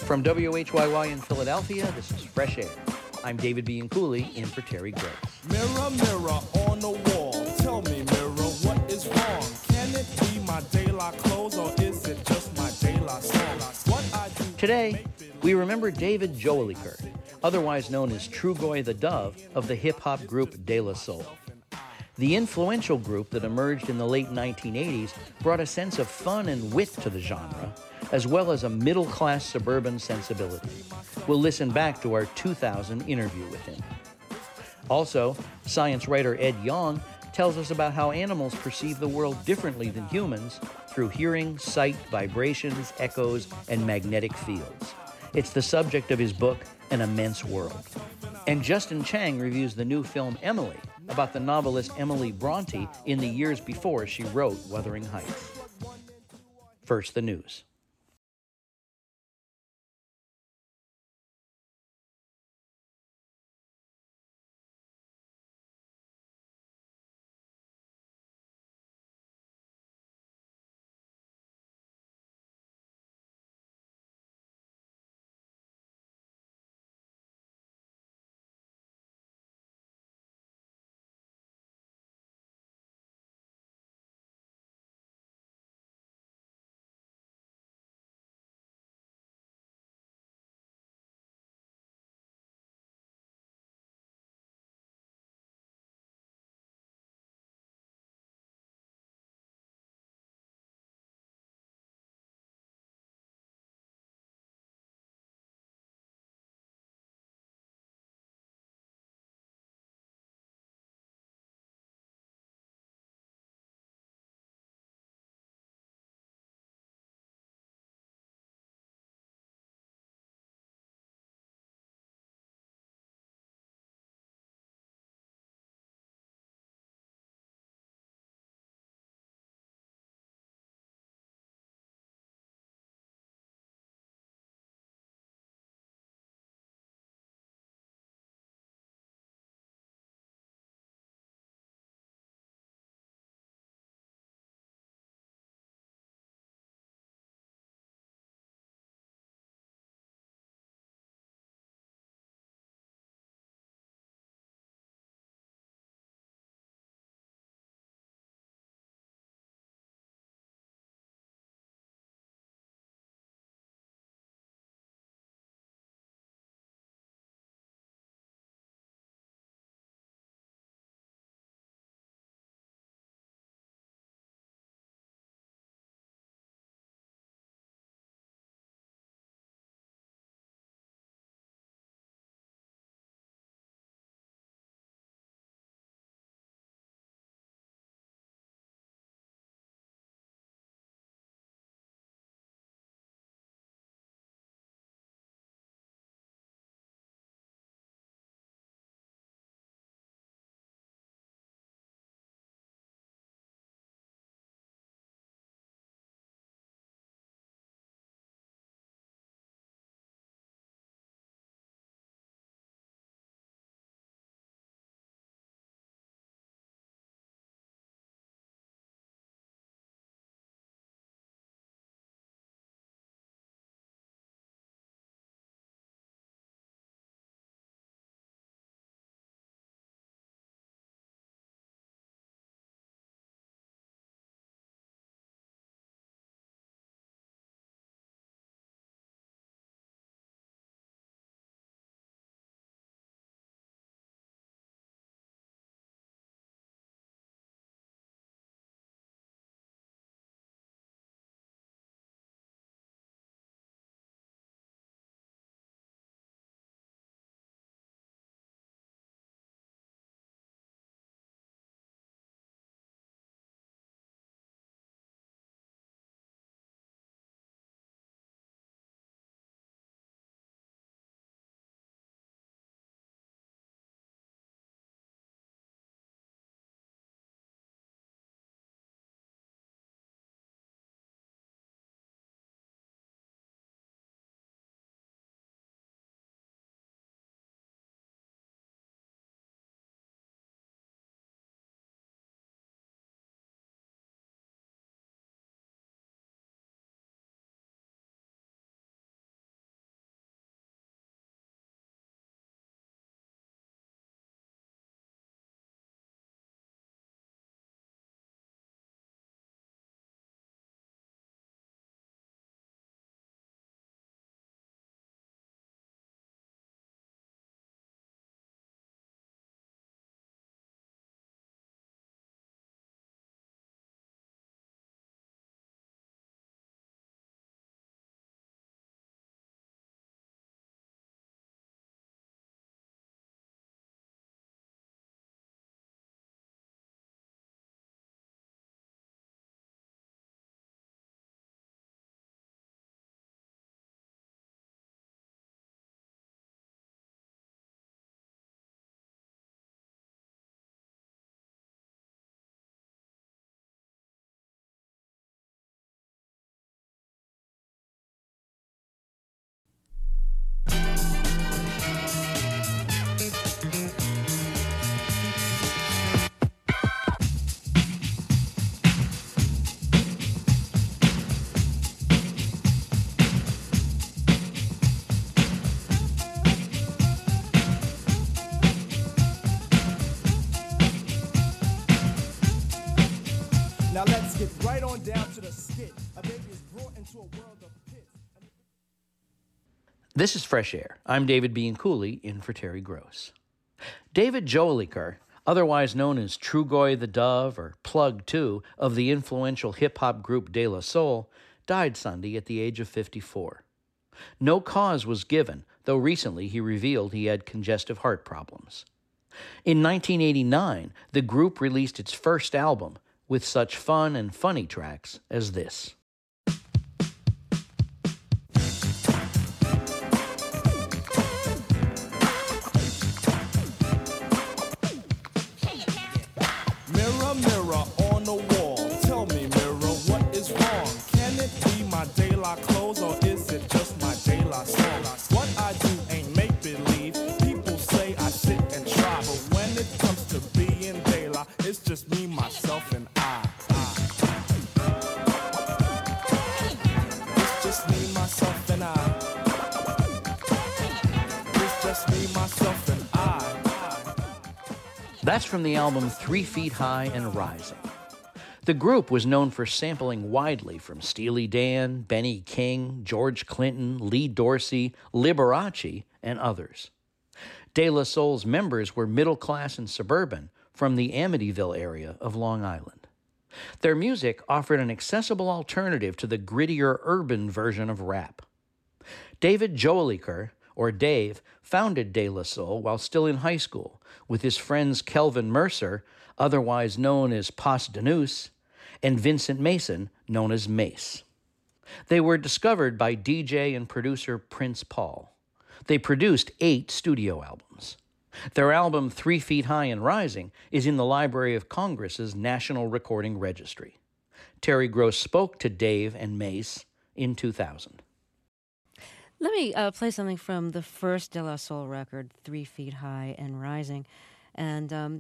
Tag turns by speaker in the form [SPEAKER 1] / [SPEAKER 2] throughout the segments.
[SPEAKER 1] From WHYY in Philadelphia, this is Fresh Air. I'm David Bianculli, in for Terry Gray.
[SPEAKER 2] Mirror, mirror on the wall, tell me, mirror, what is wrong? Can it be my daylight clothes, or is it just my daylight song? What I do
[SPEAKER 1] Today, we remember David Joeliker, otherwise known as Trugoy the Dove of the hip-hop group De La Soul. The influential group that emerged in the late 1980s brought a sense of fun and wit to the genre, as well as a middle-class suburban sensibility. We'll listen back to our 2000 interview with him. Also, science writer Ed Yong tells us about how animals perceive the world differently than humans through hearing, sight, vibrations, echoes, and magnetic fields. It's the subject of his book, An Immense World. And Justin Chang reviews the new film Emily, about the novelist Emily Bronte in the years before she wrote Wuthering Heights. First, the news. This is Fresh Air. I'm David Bean Cooley, in for Terry Gross. David Joeliker, otherwise known as Trugoy the Dove or Plug 2 of the influential hip-hop group De La Soul, died Sunday at the age of 54. No cause was given, though recently he revealed he had congestive heart problems. In 1989, the group released its first album with such fun and funny tracks as this.
[SPEAKER 2] Mirror, mirror on the wall, tell me, mirror, what is wrong? Can it be my De La clothes or is it just my De La song? What I do ain't make-believe. People say I sit and try, but when it comes to being De La, it's just me, myself, and I. It's just me, myself, and I. It's just me, myself, and I.
[SPEAKER 1] That's from the album 3 Feet High and Rising. The group was known for sampling widely from Steely Dan, Benny King, George Clinton, Lee Dorsey, Liberace, and others. De La Soul's members were middle class and suburban from the Amityville area of Long Island. Their music offered an accessible alternative to the grittier urban version of rap. David Joeliker, or Dave, founded De La Soul while still in high school with his friends Kelvin Mercer, otherwise known as Pas Danus, and Vincent Mason, known as Mace. They were discovered by DJ and producer Prince Paul. They produced 8 studio albums. Their album 3 Feet High and Rising is in the Library of Congress's National Recording Registry. Terry Gross spoke to Dave and Mace in 2000.
[SPEAKER 3] Let me play something from the first De La Soul record, 3 Feet High and Rising. And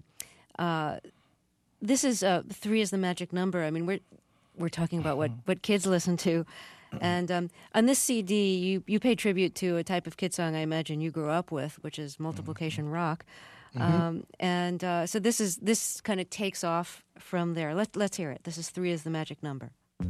[SPEAKER 3] this is 3 is the magic number. I mean, we're talking about what kids listen to. And on this CD, you pay tribute to a type of kid song I imagine you grew up with, which is multiplication rock. So this kind of takes off from there. Let's hear it. This is 3 is the magic number.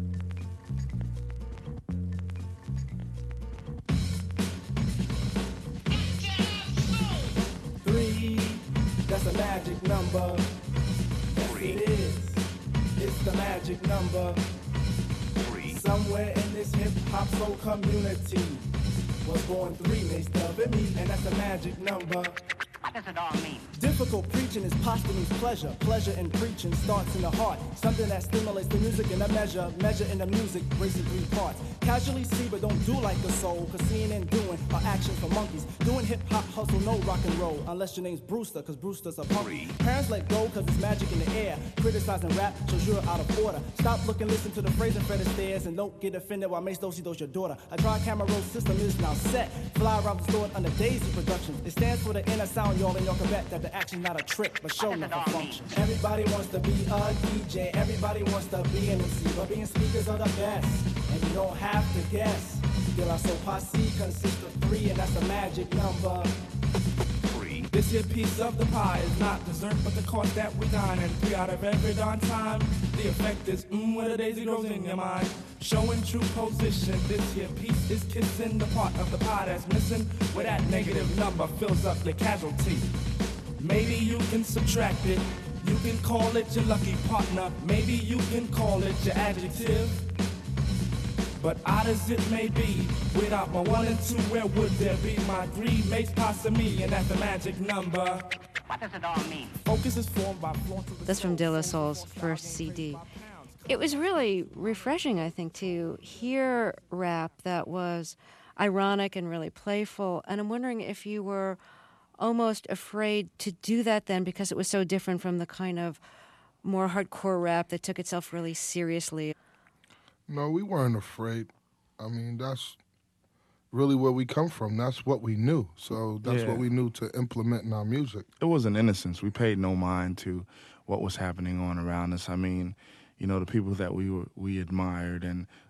[SPEAKER 2] 3, that's a magic number. Yes, it is. It's the magic number. 3. Somewhere in this hip-hop soul community was born 3, Mace Dove and me, and that's a magic number.
[SPEAKER 4] What does it all mean?
[SPEAKER 2] Difficult preaching is posthumous pleasure. Pleasure in preaching starts in the heart. Something that stimulates the music in a measure. Measure in the music breaks in 3 parts. Casually see but don't do like the soul. Cause seeing and doing are actions for monkeys. Doing hip hop hustle, no rock and roll. Unless your name's Brewster, cause Brewster's a punk. Parents let go cause it's magic in the air. Criticizing rap shows you're out of order. Stop looking, listen to the phrase and Fred Astaire. And don't get offended while Mace Dosey does your daughter. A dry camera roll system is now set. Fly around the store under Daisy Productions. It stands for the inner sound, y'all, and y'all can bet that the action's not a trick, but show enough a function. Everybody wants to be a DJ, everybody wants to be an MC, but being speakers are the best, and you don't have to guess. De La Soul Posse consists of 3, and that's a magic number. 3. This here piece of the pie is not dessert, but the course that we dine, and 3 out of every darn time. The effect is, where the daisy grows in your mind. Showing true position, this here piece is kissing the part of the pie that's missing, where that negative number fills up your casualty. Maybe you can subtract it, you can call it your lucky partner, maybe you can call it your adjective. But odd as it may be, without my 1 and 2, where would there be my 3? Mace Pasta me, and that's the magic number.
[SPEAKER 4] What does it all mean?
[SPEAKER 2] Focus is formed by
[SPEAKER 3] That's from De La Soul's first CD. It was really refreshing, I think, to hear rap that was ironic and really playful. And I'm wondering if you were almost afraid to do that then because it was so different from the kind of more hardcore rap that took itself really seriously.
[SPEAKER 5] No, we weren't afraid. I mean, that's really where we come from. That's what we knew. So that's what we knew to implement in our music.
[SPEAKER 6] It was an innocence. We paid no mind to what was happening on around us. I mean, you know, the people that we admired and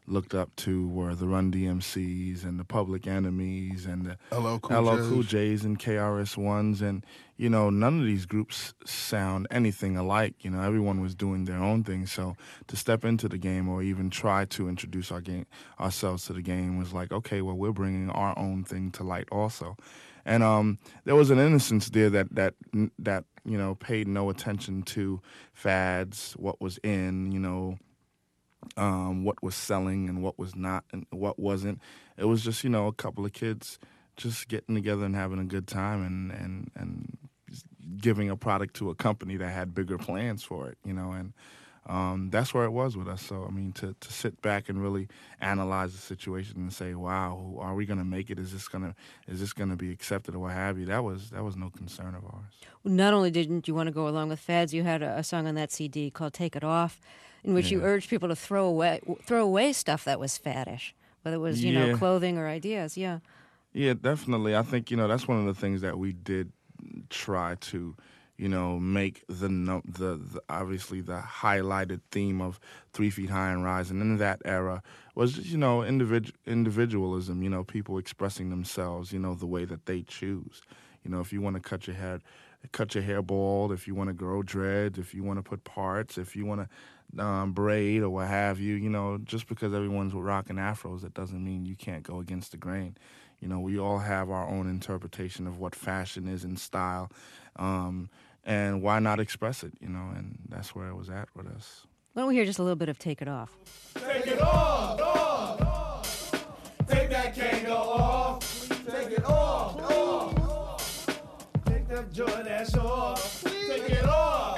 [SPEAKER 6] looked up to were the Run DMCs and the Public Enemies and the
[SPEAKER 5] LL
[SPEAKER 6] Cool J's and KRS-Ones. And, you know, none of these groups sound anything alike. You know, everyone was doing their own thing. So to step into the game or even try to introduce ourselves to the game was like, okay, well, we're bringing our own thing to light also. And there was an innocence there that you know, paid no attention to fads, what was in, you know, what was selling and what was not and what wasn't. It was just, you know, a couple of kids just getting together and having a good time and giving a product to a company that had bigger plans for it, you know, and that's where it was with us. So, I mean, to sit back and really analyze the situation and say, wow, are we going to make it? Is this going to be accepted or what have you? That was no concern of ours.
[SPEAKER 3] Not only didn't you want to go along with fads, you had a song on that CD called "Take It Off," in which you urged people to throw away stuff that was faddish, whether it was you know, clothing or ideas. Yeah.
[SPEAKER 6] Yeah, definitely. I think, you know, that's one of the things that we did try to, you know, make the obviously the highlighted theme of 3 Feet High and Rising in that era was, you know, individualism, you know, people expressing themselves, you know, the way that they choose. You know, if you want to cut your hair bald, if you want to grow dreads, if you want to put parts, if you want to braid or what have you, you know, just because everyone's rocking afros, that doesn't mean you can't go against the grain. You know, we all have our own interpretation of what fashion is and style, and why not express it, you know, and that's where it was at with us.
[SPEAKER 3] Why don't we hear just a little bit of "Take It Off"?
[SPEAKER 2] Take it off. Take that Kangol off. Take it off. Take that Jordache off. Take it off.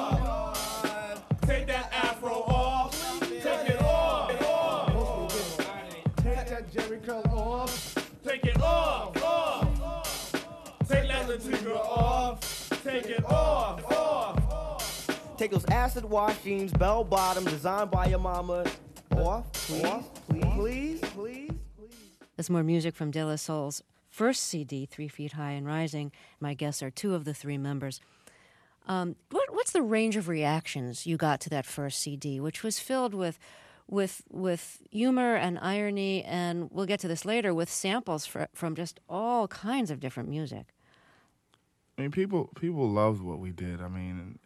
[SPEAKER 2] Take that Afro off. Take it off. Take that Jerry curl off. Take it off. Take that Latinga off. Take it off.
[SPEAKER 7] Take those acid wash jeans, bell bottom, designed by your mama. Off, please.
[SPEAKER 3] There's more music from De La Soul's first CD, 3 Feet High and Rising. My guests are two of the three members. What's the range of reactions you got to that first CD, which was filled with humor and irony, and we'll get to this later, with samples from just all kinds of different music?
[SPEAKER 6] I mean, people loved what we did. I mean,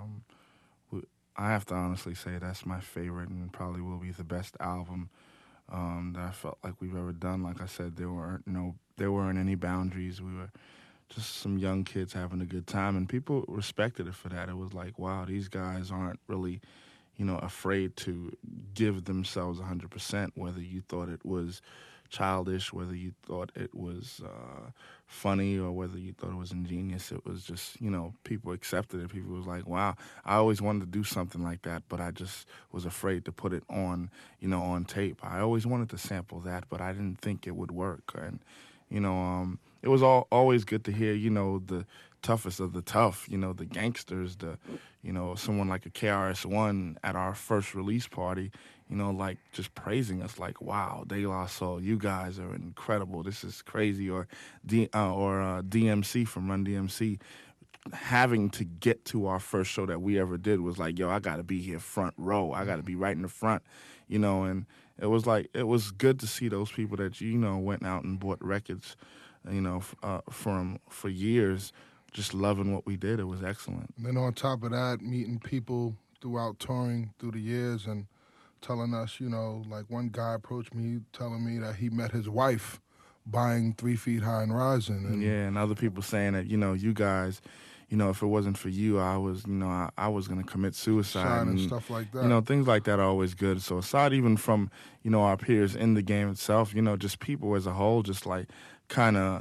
[SPEAKER 6] I have to honestly say that's my favorite and probably will be the best album that I felt like we've ever done. Like I said, there weren't any boundaries. We were just some young kids having a good time, and people respected it for that. It was like, wow, these guys aren't really, you know, afraid to give themselves 100%, whether you thought it was childish, whether you thought it was funny, or whether you thought it was ingenious. It was just, you know, people accepted it. People was like, wow, I always wanted to do something like that, but I just was afraid to put it on, you know, on tape. I always wanted to sample that, but I didn't think it would work. And, you know, it was always good to hear, you know, the toughest of the tough, you know, the gangsters, you know, someone like a KRS-One at our first release party, you know, like just praising us, like, wow, De La Soul, you guys are incredible. This is crazy. Or DMC from Run DMC, having to get to our first show that we ever did was like, yo, I got to be here front row. I got to be right in the front, you know, and it was like, it was good to see those people that, you know, went out and bought records, you know, for years, just loving what we did. It was excellent.
[SPEAKER 5] And then on top of that, meeting people throughout touring through the years and telling us, you know, like one guy approached me telling me that he met his wife buying 3 Feet High and Rising. And
[SPEAKER 6] yeah, and other people saying that, you know, you guys, you know, if it wasn't for you, I was, you know, I was going to commit suicide.
[SPEAKER 5] And stuff like that.
[SPEAKER 6] You know, things like that are always good. So aside even from, you know, our peers in the game itself, you know, just people as a whole, just like kind of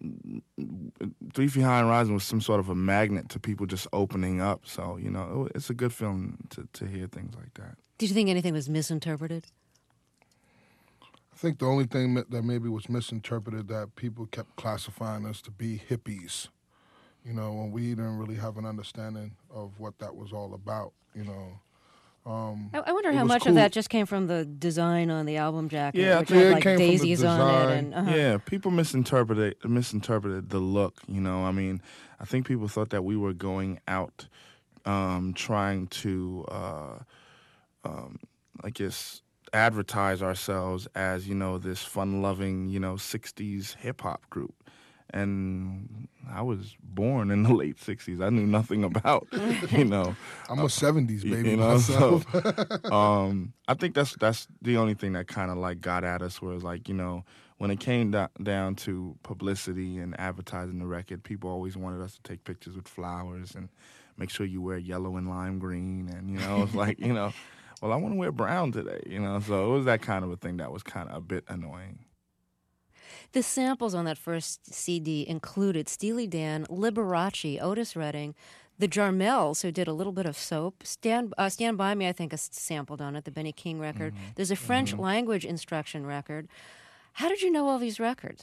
[SPEAKER 6] 3 Feet High and Rising was some sort of a magnet to people just opening up. So, you know, it's a good feeling to hear things like that.
[SPEAKER 3] Did you think anything was misinterpreted?
[SPEAKER 5] I think the only thing that maybe was misinterpreted, that people kept classifying us to be hippies, you know, when we didn't really have an understanding of what that was all about, you know.
[SPEAKER 3] I wonder how much
[SPEAKER 5] cool.
[SPEAKER 3] of that just came from the design on the album jacket,
[SPEAKER 6] Yeah,
[SPEAKER 3] which
[SPEAKER 6] I think
[SPEAKER 3] had
[SPEAKER 5] it
[SPEAKER 3] like
[SPEAKER 5] came from the
[SPEAKER 3] daisies on it.
[SPEAKER 5] design.
[SPEAKER 3] And,
[SPEAKER 6] Yeah, people misinterpreted the look, you know. I mean, I think people thought that we were going out trying to, I guess, advertise ourselves as, this fun-loving, 60s hip-hop group. And I was born in the late 60s. I knew nothing about,
[SPEAKER 5] I'm a 70s baby
[SPEAKER 6] So,
[SPEAKER 5] myself.
[SPEAKER 6] I think that's the only thing that kind of like got at us was like, when it came down to publicity and advertising the record, people always wanted us to take pictures with flowers and make sure you wear yellow and lime green. And, it's like, well, I want to wear brown today, So it was that kind of a thing that was kind of a bit annoying.
[SPEAKER 3] The samples on that first CD included Steely Dan, Liberace, Otis Redding, the Jarmels, who did a little bit of soap. Stand By Me, I think, is sampled on it, the Benny King record. Mm-hmm. There's a French language instruction record. How did you know all these records?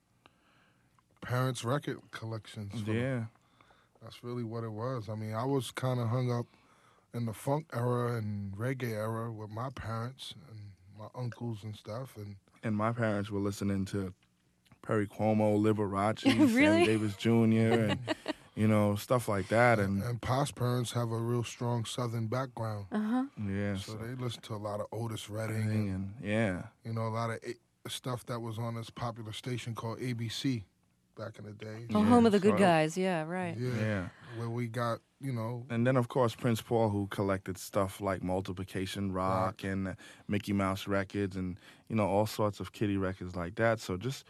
[SPEAKER 5] Parents' record collections.
[SPEAKER 6] Yeah.
[SPEAKER 5] That's really what it was. I mean, I was kind of hung up in the funk era and reggae era with my parents and my uncles and stuff.
[SPEAKER 6] And my parents were listening to Perry Como, Liberace,
[SPEAKER 3] really?
[SPEAKER 6] Sam Davis Jr., and, stuff like that.
[SPEAKER 5] And Pop's parents have a real strong Southern background.
[SPEAKER 3] Uh-huh.
[SPEAKER 6] Yeah.
[SPEAKER 5] So they listen to a lot of Otis Redding.
[SPEAKER 6] And
[SPEAKER 5] a lot of stuff that was on this popular station called ABC back in the day.
[SPEAKER 3] Oh, Home of the Good Guys. Yeah, right.
[SPEAKER 5] Yeah. Where we got,
[SPEAKER 6] And then, of course, Prince Paul, who collected stuff like Multiplication Rock and Mickey Mouse records and, all sorts of kiddie records like that. So just,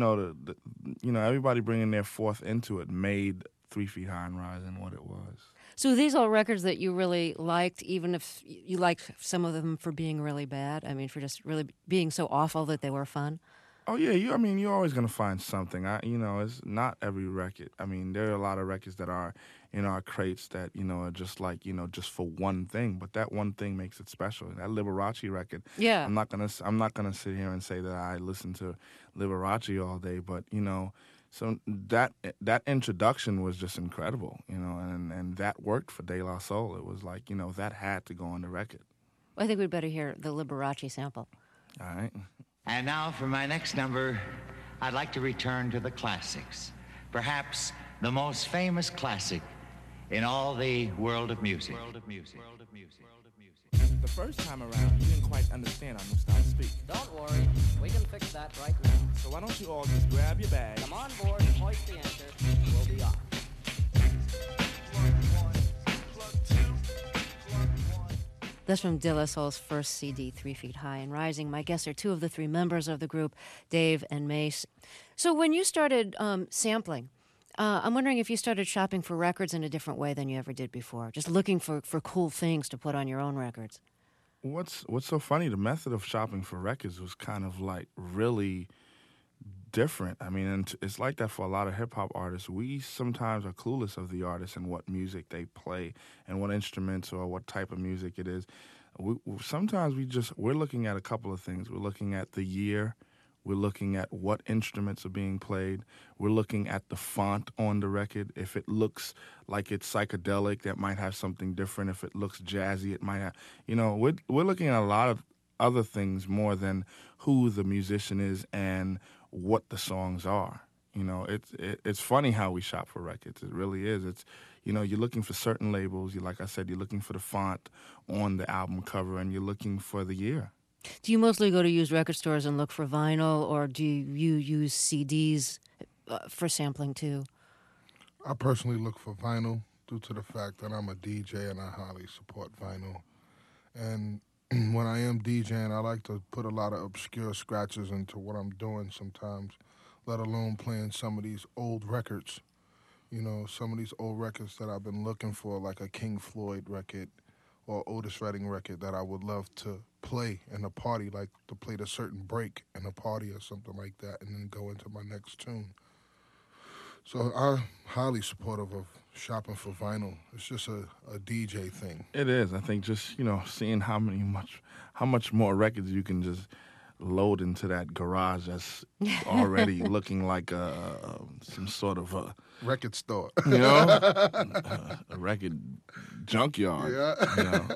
[SPEAKER 6] everybody bringing their fourth into it made 3 Feet High and Rising what it was.
[SPEAKER 3] So these are records that you really liked, even if you liked some of them for being really bad? I mean, for just really being so awful that they were fun?
[SPEAKER 6] Oh, yeah. You're always going to find something. It's not every record. I mean, there are a lot of records that are in our crates that, are just like, just for one thing. But that one thing makes it special. That Liberace record.
[SPEAKER 3] Yeah.
[SPEAKER 6] I'm not gonna sit here and say that I listen to Liberace all day, but, so that introduction was just incredible, and that worked for De La Soul. It was like, that had to go on the record.
[SPEAKER 3] Well, I think we'd better hear the Liberace sample.
[SPEAKER 6] All right.
[SPEAKER 8] And now for my next number, I'd like to return to the classics. Perhaps the most famous classic in all the world of music.
[SPEAKER 9] The first time around, you didn't quite understand our new style of speak.
[SPEAKER 10] Don't worry, we can fix that right now.
[SPEAKER 9] So why don't you all just grab your bags?
[SPEAKER 10] Come on board and hoist the anchor. We'll be off.
[SPEAKER 3] That's from De La Soul's first CD, 3 Feet High and Rising. My guests are two of the three members of the group, Dave and Mace. So when you started sampling, I'm wondering if you started shopping for records in a different way than you ever did before, just looking for cool things to put on your own records.
[SPEAKER 6] What's so funny, the method of shopping for records was kind of like really different. I mean, and it's like that for a lot of hip-hop artists. We sometimes are clueless of the artists and what music they play and what instruments or what type of music it is. Sometimes we're looking at a couple of things. We're looking at the year. We're looking at what instruments are being played. We're looking at the font on the record. If it looks like it's psychedelic, that might have something different. If it looks jazzy, it might have, we're looking at a lot of other things more than who the musician is and what the songs are. It's funny how we shop for records. It really is. It's, you're looking for certain labels. Like I said, you're looking for the font on the album cover, and you're looking for the year.
[SPEAKER 3] Do you mostly go to used record stores and look for vinyl, or do you use CDs for sampling too?
[SPEAKER 5] I personally look for vinyl due to the fact that I'm a DJ and I highly support vinyl. And when I am DJing, I like to put a lot of obscure scratches into what I'm doing sometimes, let alone playing some of these old records. Some of these old records that I've been looking for, like a King Floyd record or Otis Redding record that I would love to play in a party, like to play a certain break in a party or something like that, and then go into my next tune. So I'm highly supportive of shopping for vinyl. It's just a DJ thing.
[SPEAKER 6] It is. I think just, seeing how much more records you can just load into that garage that's already looking like some sort of a
[SPEAKER 5] record store.
[SPEAKER 6] A record junkyard.
[SPEAKER 5] Yeah.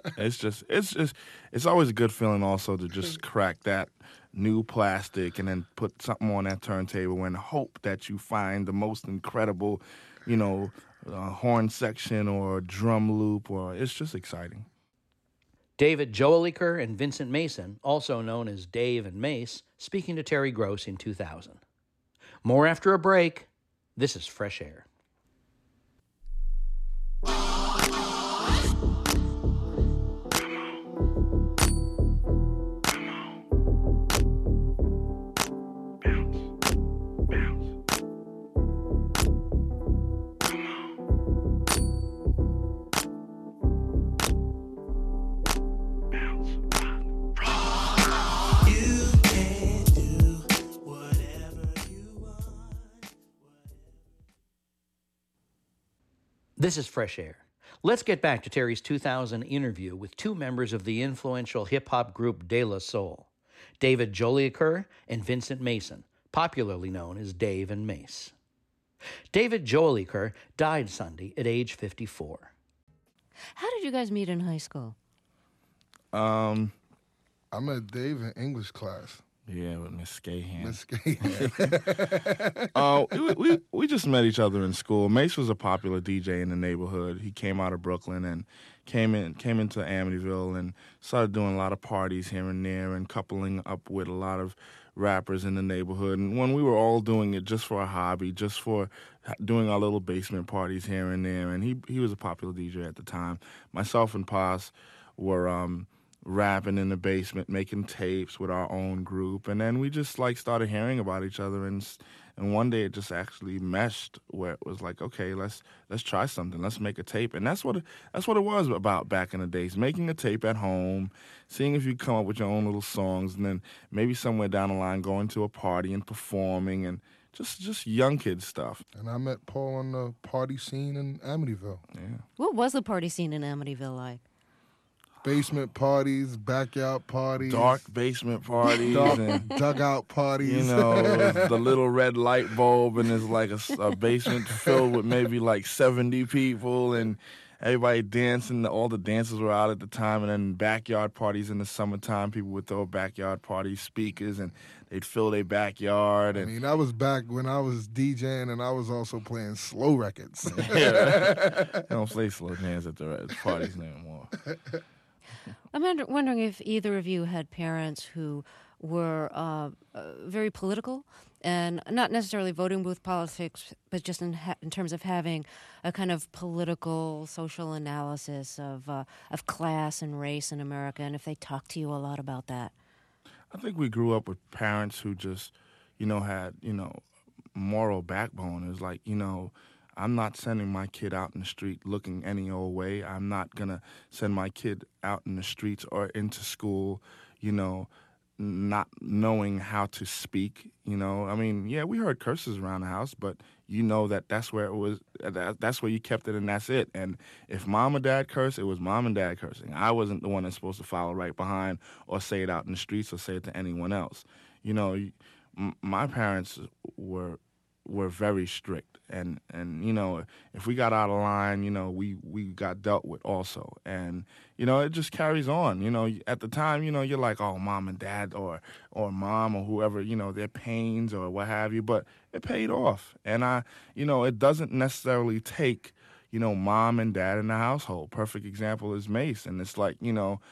[SPEAKER 6] It's always a good feeling also to just crack that new plastic and then put something on that turntable and hope that you find the most incredible, horn section or drum loop, or it's just exciting.
[SPEAKER 1] David Joeliker and Vincent Mason, also known as Dave and Mace, speaking to Terry Gross in 2000. More after a break. This is Fresh Air. This is Fresh Air. Let's get back to Terry's 2000 interview with two members of the influential hip-hop group De La Soul, David Joeliker and Vincent Mason, popularly known as Dave and Mace. David Joeliker died Sunday at age 54.
[SPEAKER 3] How did you guys meet in high school?
[SPEAKER 5] I met Dave in English class.
[SPEAKER 6] Yeah, with Miss Scahan.
[SPEAKER 5] Miss Scahan.
[SPEAKER 6] We just met each other in school. Mace was a popular DJ in the neighborhood. He came out of Brooklyn and came into Amityville and started doing a lot of parties here and there and coupling up with a lot of rappers in the neighborhood. And when we were all doing it just for a hobby, just for doing our little basement parties here and there, and he was a popular DJ at the time. Myself and Paz were rapping in the basement, making tapes with our own group, and then we just started hearing about each other, and one day it just actually meshed where it was like, okay, let's try something, let's make a tape, and that's what it was about back in the days, making a tape at home, seeing if you come up with your own little songs, and then maybe somewhere down the line going to a party and performing, and just young kid stuff.
[SPEAKER 5] And I met Paul on the party scene in Amityville.
[SPEAKER 6] Yeah.
[SPEAKER 3] What was the party scene in Amityville like?
[SPEAKER 5] Basement parties, backyard parties.
[SPEAKER 6] Dark basement parties.
[SPEAKER 5] And dugout parties.
[SPEAKER 6] You know, the little red light bulb, and there's like a basement filled with maybe like 70 people, and everybody dancing. All the dancers were out at the time, and then backyard parties in the summertime. People would throw backyard party speakers, and they'd fill their backyard. And
[SPEAKER 5] I mean, that was back when I was DJing, and I was also playing slow records.
[SPEAKER 6] Yeah, they don't play slow jams at the parties anymore.
[SPEAKER 3] I'm wondering if either of you had parents who were very political and not necessarily voting booth politics, but just in terms of having a kind of political, social analysis of class and race in America, and if they talked to you a lot about that.
[SPEAKER 6] I think we grew up with parents who just, had, moral backbone. It was like, I'm not sending my kid out in the street looking any old way. I'm not going to send my kid out in the streets or into school, not knowing how to speak, I mean, yeah, we heard curses around the house, but that's where it was, that's where you kept it, and that's it. And if mom or dad cursed, it was mom and dad cursing. I wasn't the one that's supposed to follow right behind or say it out in the streets or say it to anyone else. My parents were very strict, and if we got out of line, we got dealt with also, and it just carries on. At the time, you're like, oh, mom and dad or mom or whoever, their pains or what have you, but it paid off, and it doesn't necessarily take mom and dad in the household. Perfect example is Mace, and it's like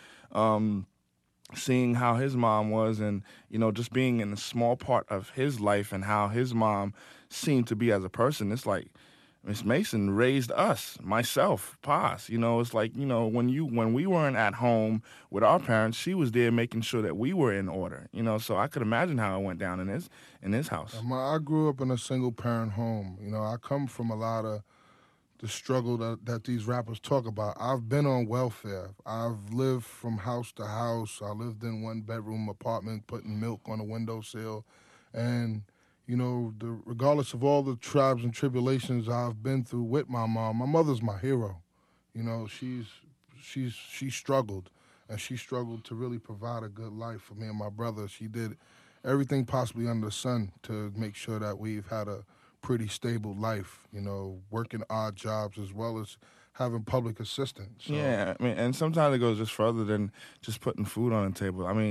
[SPEAKER 6] seeing how his mom was, and just being in a small part of his life and how his mom seemed to be as a person. It's like Miss Mason raised us, myself, Paz. It's like when we weren't at home with our parents, she was there making sure that we were in order. So I could imagine how it went down in his house.
[SPEAKER 5] I grew up in a single parent home. I come from a lot of the struggle that these rappers talk about. I've been on welfare. I've lived from house to house. I lived in one-bedroom apartment, putting milk on a windowsill. And, regardless of all the tribes and tribulations I've been through with my mother's my hero. She struggled, and she struggled to really provide a good life for me and my brother. She did everything possibly under the sun to make sure that we've had a pretty stable life, working odd jobs as well as having public assistance. So.
[SPEAKER 6] Yeah, I mean, and sometimes it goes just further than just putting food on the table. I mean,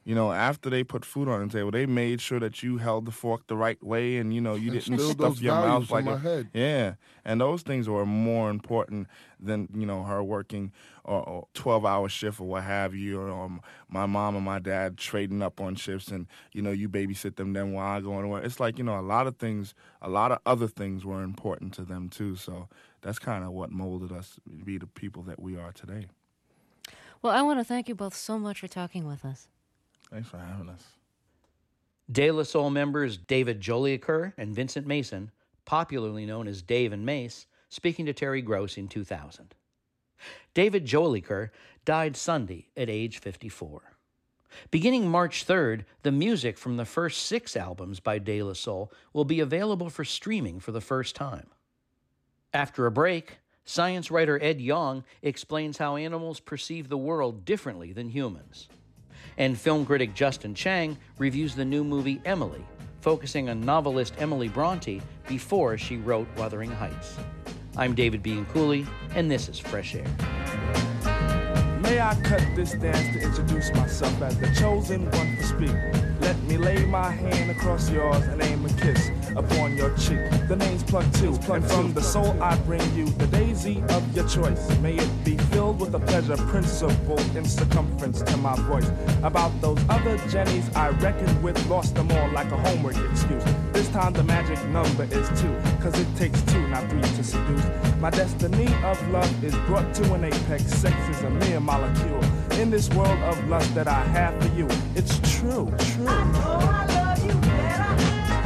[SPEAKER 6] after they put food on the table, they made sure that you held the fork the right way and, you didn't
[SPEAKER 5] Instilled
[SPEAKER 6] stuff
[SPEAKER 5] those
[SPEAKER 6] your mouth
[SPEAKER 5] values
[SPEAKER 6] like
[SPEAKER 5] in my head.
[SPEAKER 6] Yeah, and those things were more important than, her working or 12-hour shift or what have you, or my mom and my dad trading up on shifts and, you babysit them then while I go to work. It's like, a lot of other things were important to them too, so that's kind of what molded us to be the people that we are today.
[SPEAKER 3] Well, I want to thank you both so much for talking with us.
[SPEAKER 6] Thanks for having us.
[SPEAKER 1] De La Soul members David Jolicoeur and Vincent Mason, popularly known as Dave and Mace, speaking to Terry Gross in 2000. David Jolicoeur died Sunday at age 54. Beginning March 3rd, the music from the first 6 albums by De La Soul will be available for streaming for the first time. After a break, science writer Ed Yong explains how animals perceive the world differently than humans. And film critic Justin Chang reviews the new movie Emily, focusing on novelist Emily Bronte before she wrote Wuthering Heights. I'm David Bianculli, and this is Fresh Air.
[SPEAKER 9] May I cut this dance to introduce myself as the chosen one to speak? Let me lay my hand across yours and aim a kiss upon your cheek. The name's Plug 2, and from the soul I bring you the daisy of your choice. May it be filled with a pleasure principle in circumference to my voice. About those other Jennies I reckoned with, lost them all like a homework excuse. This time the magic number is 2, cause it takes 2, not 3 to seduce. My destiny of love is brought to an apex. Sex is a mere molecule in this world of lust that I have for you. It's true. I know I love you better.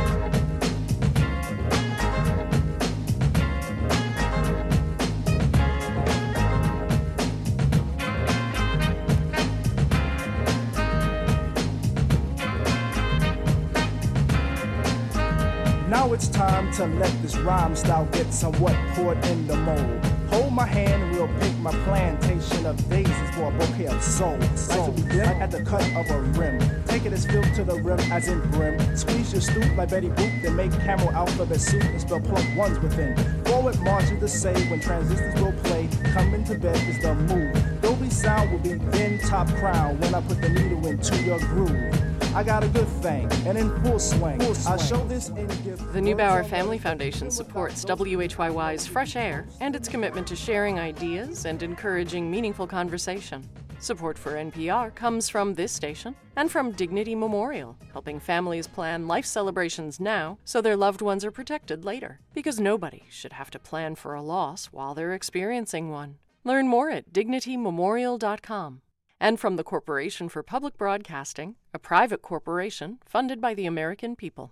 [SPEAKER 9] Now it's time to let this rhyme style get somewhat poured in the mold. Hold my hand and we'll pick my plantation of daisies for a bouquet of soul. Like to begin at the cut of a rim. Take it as filled to the rim as in brim. Squeeze your stoop like Betty Boop, then make camel alphabet soup and spell plump ones within. Forward march is the say when transistors will play. Coming to bed is the move. Dolby sound will be then top crown when I put the needle into your groove. I got a good thing, and in full swing. I'll show this in gift.
[SPEAKER 11] The Neubauer Family Foundation supports WHYY's Fresh Air and its commitment to sharing ideas and encouraging meaningful conversation. Support for NPR comes from this station and from Dignity Memorial, helping families plan life celebrations now so their loved ones are protected later. Because nobody should have to plan for a loss while they're experiencing one. Learn more at dignitymemorial.com. And from the Corporation for Public Broadcasting, a private corporation funded by the American people.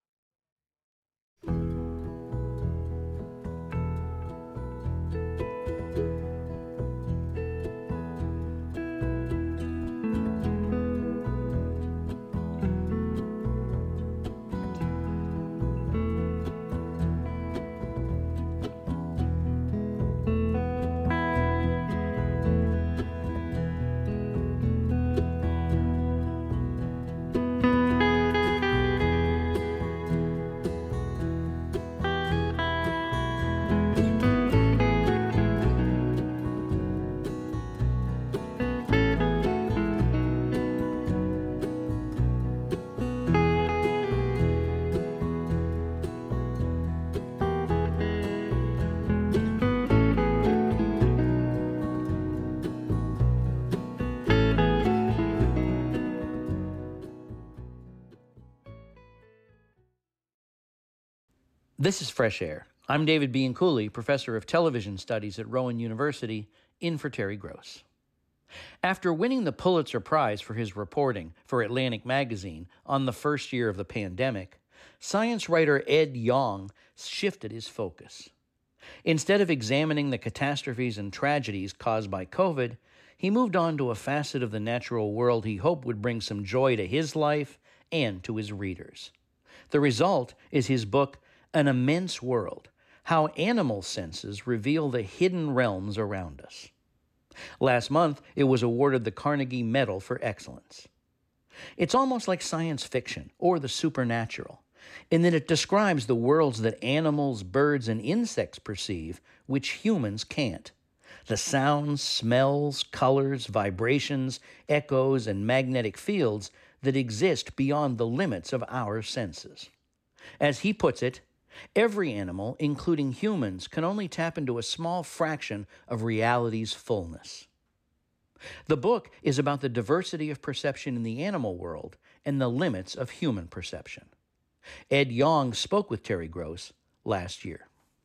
[SPEAKER 1] This is Fresh Air. I'm David Bianculli, professor of television studies at Rowan University, in for Terry Gross. After winning the Pulitzer Prize for his reporting for Atlantic Magazine on the first year of the pandemic, science writer Ed Yong shifted his focus. Instead of examining the catastrophes and tragedies caused by COVID, he moved on to a facet of the natural world he hoped would bring some joy to his life and to his readers. The result is his book, An Immense World: How Animal Senses Reveal the Hidden Realms Around Us. Last month, it was awarded the Carnegie Medal for Excellence. It's almost like science fiction or the supernatural, in that it describes the worlds that animals, birds, and insects perceive, which humans can't. The sounds, smells, colors, vibrations, echoes, and magnetic fields that exist beyond the limits of our senses. As he puts it, every animal, including humans, can only tap into a small fraction of reality's fullness. The book is about the diversity of perception in the animal world and the limits of human perception. Ed Yong spoke with Terry Gross last year.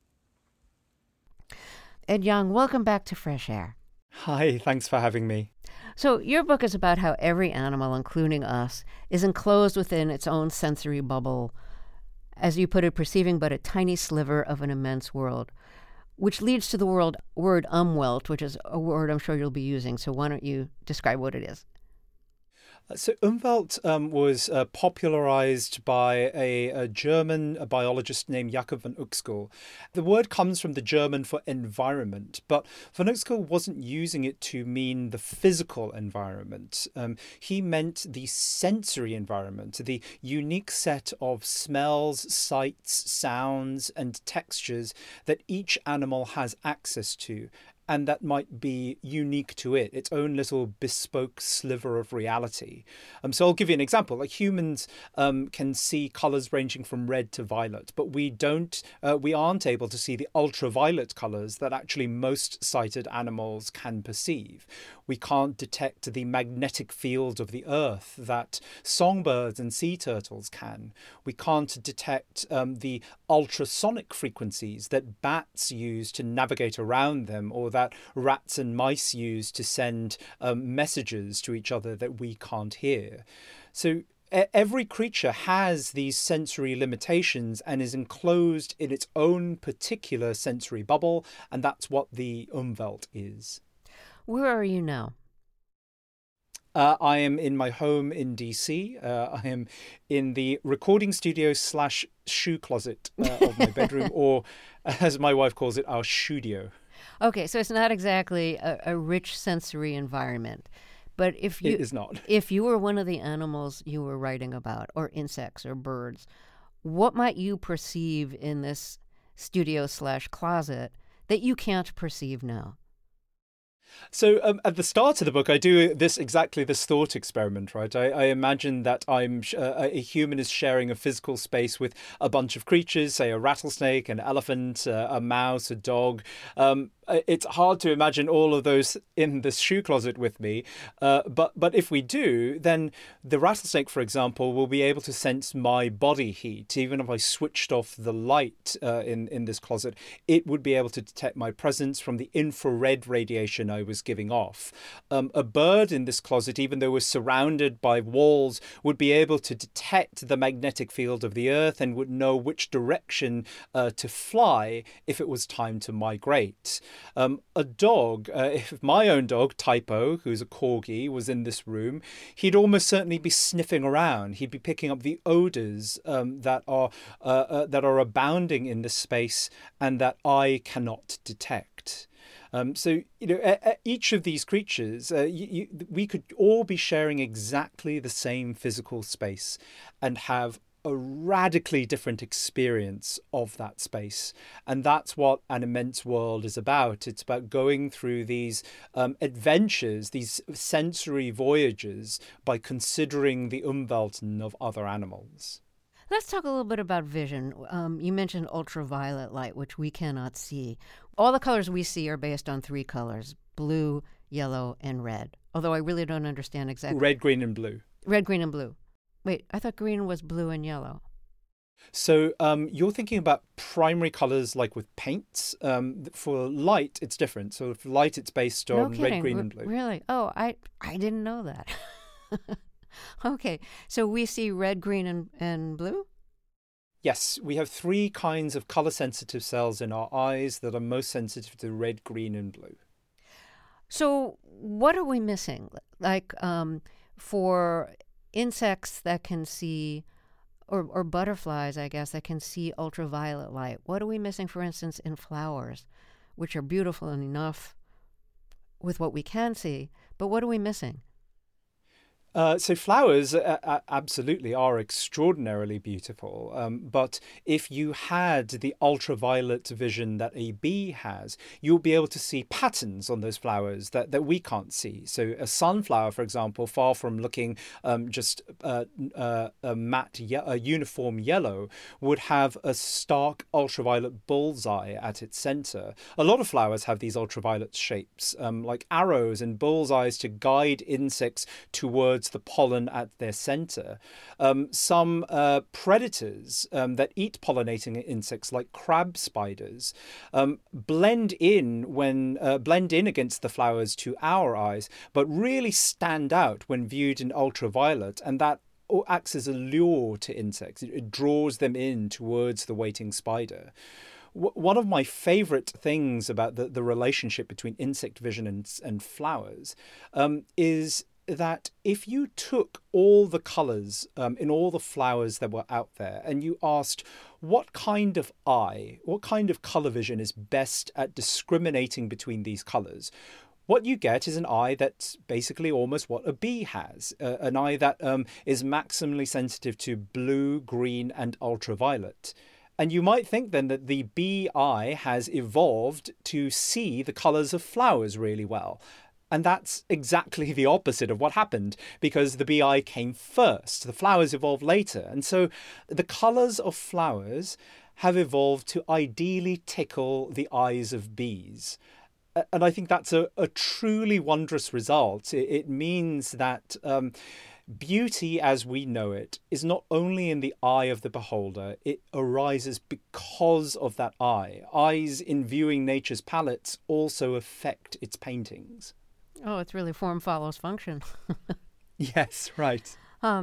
[SPEAKER 3] Ed Yong, welcome back to Fresh Air.
[SPEAKER 12] Hi, thanks for having me.
[SPEAKER 3] So your book is about how every animal, including us, is enclosed within its own sensory bubble, as you put it, perceiving but a tiny sliver of an immense world, which leads to the word umwelt, which is a word I'm sure you'll be using. So why don't you describe what it is?
[SPEAKER 12] So Umwelt was popularized by a German biologist named Jakob von Uexküll. The word comes from the German for environment, but von Uexküll wasn't using it to mean the physical environment. He meant the sensory environment, the unique set of smells, sights, sounds, and textures that each animal has access to, and that might be unique to it, its own little bespoke sliver of reality. So I'll give you an example. Like humans can see colours ranging from red to violet, but we aren't able to see the ultraviolet colours that actually most sighted animals can perceive. We can't detect the magnetic field of the earth that songbirds and sea turtles can. We can't detect the ultrasonic frequencies that bats use to navigate around them, or that rats and mice use to send messages to each other that we can't hear. So every creature has these sensory limitations and is enclosed in its own particular sensory bubble, and that's what the Umwelt is.
[SPEAKER 3] Where are you now?
[SPEAKER 12] I am in my home in DC. I am in the recording studio / shoe closet of my bedroom, or as my wife calls it, our studio.
[SPEAKER 3] Okay, so it's not exactly a rich sensory environment. But it
[SPEAKER 12] is not.
[SPEAKER 3] If you were one of the animals you were writing about, or insects or birds, what might you perceive in this studio / closet that you can't perceive now?
[SPEAKER 12] So at the start of the book, I do this thought experiment, right? I imagine that a human is sharing a physical space with a bunch of creatures, say a rattlesnake, an elephant, a mouse, a dog. It's hard to imagine all of those in this shoe closet with me. But if we do, then the rattlesnake, for example, will be able to sense my body heat. Even if I switched off the light in this closet, it would be able to detect my presence from the infrared radiation I was giving off. A bird in this closet, even though we're surrounded by walls, would be able to detect the magnetic field of the earth and would know which direction to fly if it was time to migrate. A dog, if my own dog, Typo, who's a corgi, was in this room, he'd almost certainly be sniffing around. He'd be picking up the odors that are abounding in this space and that I cannot detect. So, each of these creatures, we could all be sharing exactly the same physical space and have a radically different experience of that space. And that's what An Immense World is about. It's about going through these adventures, these sensory voyages, by considering the Umwelten of other animals.
[SPEAKER 3] Let's talk a little bit about vision. You mentioned ultraviolet light, which we cannot see. All the colors we see are based on 3 colors: blue, yellow, and red. Although I really don't understand exactly.
[SPEAKER 12] Red, green, and blue.
[SPEAKER 3] Red, green, and blue. Wait, I thought green was blue and yellow.
[SPEAKER 12] So you're thinking about primary colors like with paints. For light, it's different. So for light, it's based on red, green, and blue.
[SPEAKER 3] Really? Oh, I didn't know that. Okay, so we see red, green, and blue?
[SPEAKER 12] Yes, we have 3 kinds of color-sensitive cells in our eyes that are most sensitive to red, green, and blue.
[SPEAKER 3] So what are we missing? Like for insects that can see, or butterflies, I guess, that can see ultraviolet light, what are we missing, for instance, in flowers, which are beautiful enough with what we can see, but what are we missing?
[SPEAKER 12] So flowers absolutely are extraordinarily beautiful. But if you had the ultraviolet vision that a bee has, you'll be able to see patterns on those flowers that we can't see. So a sunflower, for example, far from looking just a uniform yellow, would have a stark ultraviolet bullseye at its center. A lot of flowers have these ultraviolet shapes, like arrows and bullseyes to guide insects towards the pollen at their center. Some predators that eat pollinating insects, like crab spiders, blend in against the flowers to our eyes, but really stand out when viewed in ultraviolet, and that acts as a lure to insects. It draws them in towards the waiting spider. One of my favorite things about the relationship between insect vision and flowers is that if you took all the colours in all the flowers that were out there and you asked what kind of colour vision is best at discriminating between these colours, what you get is an eye that's basically almost what a bee has, an eye that is maximally sensitive to blue, green and ultraviolet. And you might think then that the bee eye has evolved to see the colours of flowers really well. And that's exactly the opposite of what happened, because the bee eye came first. The flowers evolved later. And so the colours of flowers have evolved to ideally tickle the eyes of bees. And I think that's a truly wondrous result. It means that beauty as we know it is not only in the eye of the beholder, it arises because of that eye. Eyes in viewing nature's palettes also affect its paintings.
[SPEAKER 3] Oh, it's really form follows function.
[SPEAKER 12] Yes, right.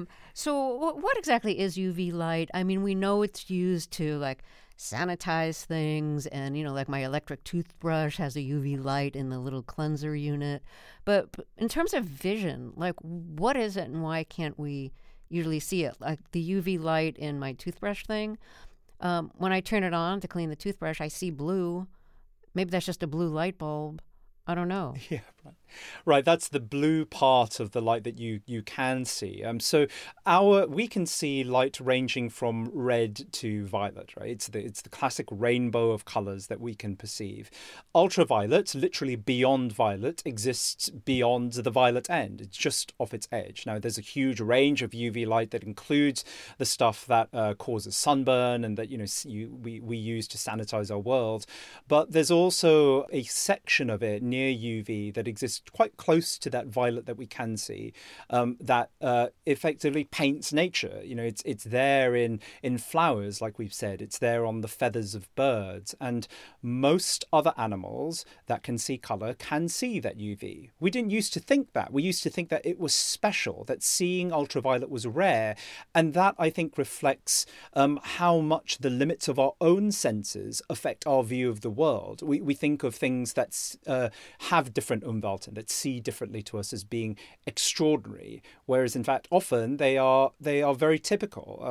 [SPEAKER 3] So what exactly is UV light? I mean, we know it's used to sanitize things, and like my electric toothbrush has a UV light in the little cleanser unit. But in terms of vision, what is it and why can't we usually see it? Like the UV light in my toothbrush thing, when I turn it on to clean the toothbrush, I see blue. Maybe that's just a blue light bulb. I don't know.
[SPEAKER 12] Yeah, right. That's the blue part of the light that you can see. So we can see light ranging from red to violet. Right. It's the classic rainbow of colours that we can perceive. Ultraviolet, literally beyond violet, exists beyond the violet end. It's just off its edge. Now, there's a huge range of UV light that includes the stuff that causes sunburn and that we use to sanitize our world. But there's also a section of it near UV that exists quite close to that violet that we can see, that effectively paints nature. It's there in flowers, like we've said. It's there on the feathers of birds, and most other animals that can see colour can see that UV. We didn't used to think that. We used to think that it was special, that seeing ultraviolet was rare, and that, I think, reflects how much the limits of our own senses affect our view of the world. We think of things that have different Umwelten, that see differently to us, as being extraordinary, whereas in fact often they are very typical.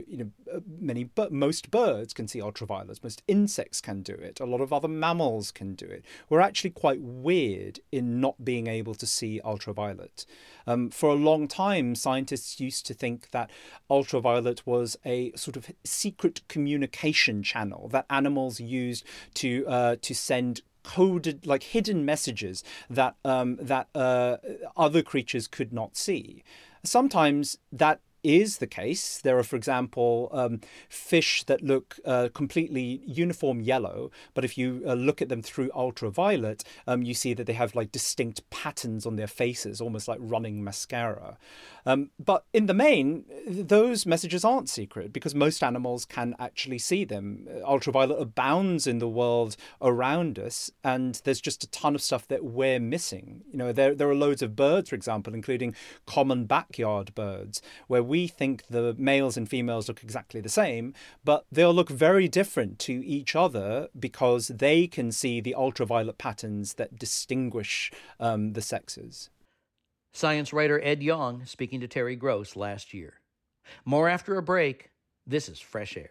[SPEAKER 12] Most birds can see ultraviolet, most insects can do it, a lot of other mammals can do it. We're actually quite weird in not being able to see ultraviolet. For a long time, scientists used to think that ultraviolet was a sort of secret communication channel that animals used to send coded, hidden messages that other creatures could not see. Sometimes that is the case. There are, for example, fish that look completely uniform yellow, but if you look at them through ultraviolet, you see that they have distinct patterns on their faces, almost like running mascara. But in the main, those messages aren't secret because most animals can actually see them. Ultraviolet abounds in the world around us, and there's just a ton of stuff that we're missing. There are loads of birds, for example, including common backyard birds, where we think the males and females look exactly the same, but they'll look very different to each other because they can see the ultraviolet patterns that distinguish the sexes.
[SPEAKER 1] Science writer Ed Yong speaking to Terry Gross last year. More after a break. This is Fresh Air.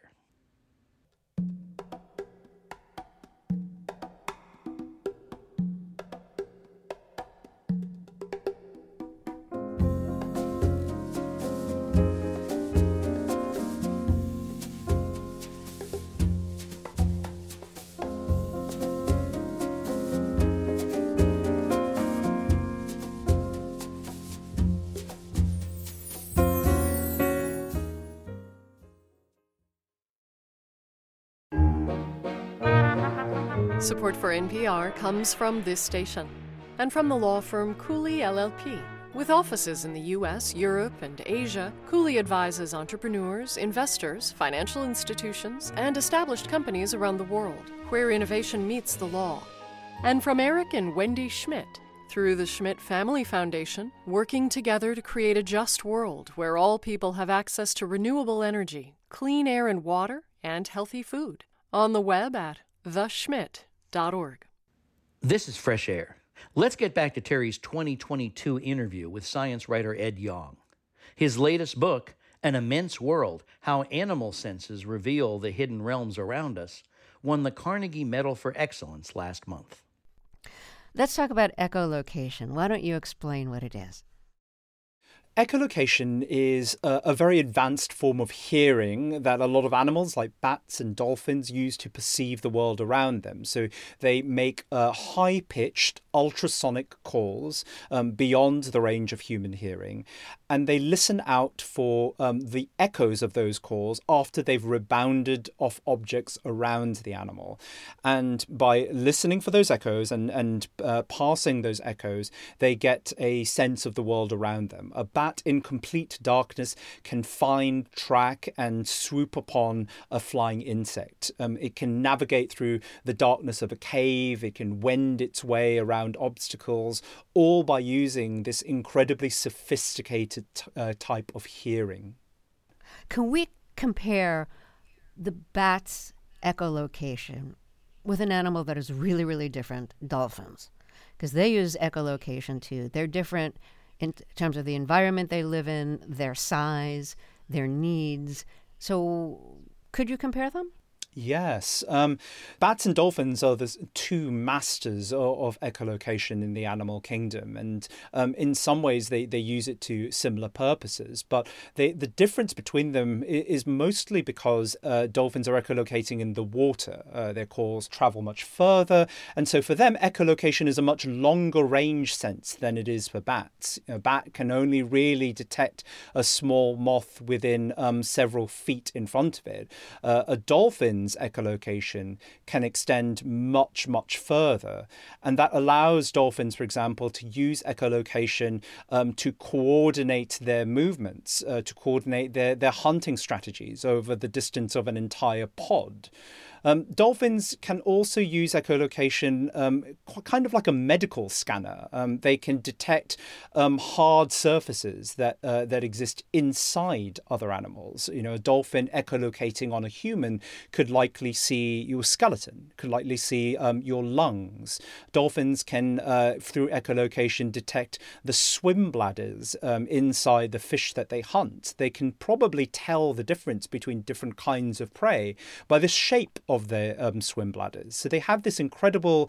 [SPEAKER 11] Support for NPR comes from this station and from the law firm Cooley LLP. With offices in the U.S., Europe, and Asia, Cooley advises entrepreneurs, investors, financial institutions, and established companies around the world where innovation meets the law. And from Eric and Wendy Schmidt, through the Schmidt Family Foundation, working together to create a just world where all people have access to renewable energy, clean air and water, and healthy food. On the web at theschmidt.org.
[SPEAKER 1] This is Fresh Air. Let's get back to Terry's 2022 interview with science writer Ed Yong. His latest book, An Immense World, How Animal Senses Reveal the Hidden Realms Around Us, won the Carnegie Medal for Excellence last month.
[SPEAKER 3] Let's talk about echolocation. Why don't you explain what it is?
[SPEAKER 12] Echolocation is a very advanced form of hearing that a lot of animals like bats and dolphins use to perceive the world around them. So they make high-pitched ultrasonic calls beyond the range of human hearing, and they listen out for the echoes of those calls after they've rebounded off objects around the animal. And by listening for those echoes and passing those echoes, they get a sense of the world around them. A bat in complete darkness can find, track, and swoop upon a flying insect. It can navigate through the darkness of a cave. It can wend its way around obstacles, all by using this incredibly sophisticated type of hearing.
[SPEAKER 3] Can we compare the bat's echolocation with an animal that is really, really different, dolphins? Because they use echolocation too. They're different in terms of the environment they live in, their size, their needs. So could you compare them?
[SPEAKER 12] Yes. Bats and dolphins are the two masters of echolocation in the animal kingdom. And in some ways, they use it to similar purposes. But the difference between them is mostly because dolphins are echolocating in the water. Their calls travel much further. And so for them, echolocation is a much longer range sense than it is for bats. A bat can only really detect a small moth within several feet in front of it. A dolphin echolocation can extend much, much further. And that allows dolphins, for example, to use echolocation to coordinate their movements, to coordinate their hunting strategies over the distance of an entire pod. Dolphins can also use echolocation kind of like a medical scanner. They can detect hard surfaces that exist inside other animals. You know, a dolphin echolocating on a human could likely see your skeleton, could likely see your lungs. Dolphins can, through echolocation, detect the swim bladders inside the fish that they hunt. They can probably tell the difference between different kinds of prey by the shape of their swim bladders. So they have this incredible